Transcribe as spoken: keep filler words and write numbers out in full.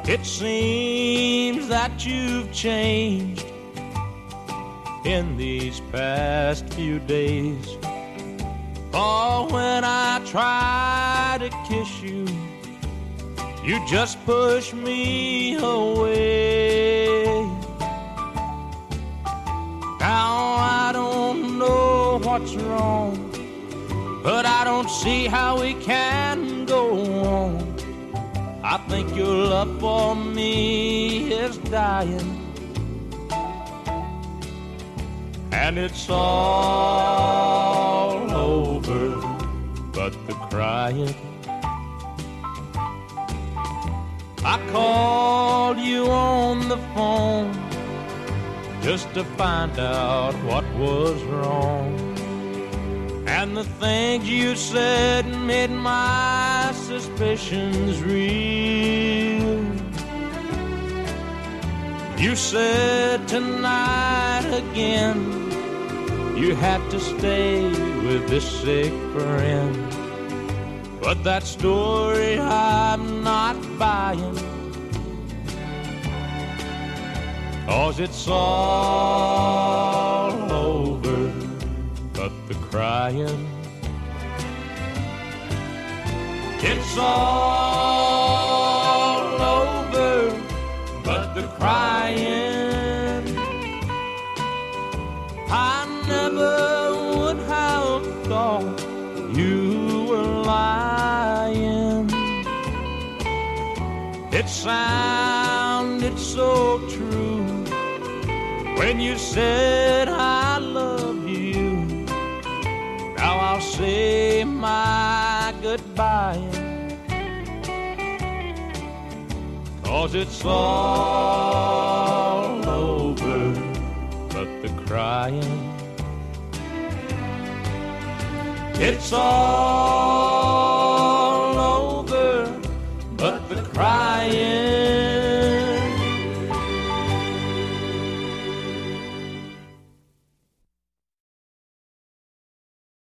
It seems that you've changed in these past few days. Oh, when I try to kiss you, you just push me away. Now I don't know what's wrong, but I don't see how we can go on. I think your love for me is dying, and it's all over but the crying. I called you on the phone just to find out what was wrong, and the things you said made my suspicions real. You said tonight again you had to stay with this sick friend, but that story I'm not buying, 'cause it's all over but the crying. It's all over but the crying. I never would have thought you were lying. It sounded so true when you said I love you. Now I'll say my goodbye, 'cause it's all over but the crying. It's all over but the crying.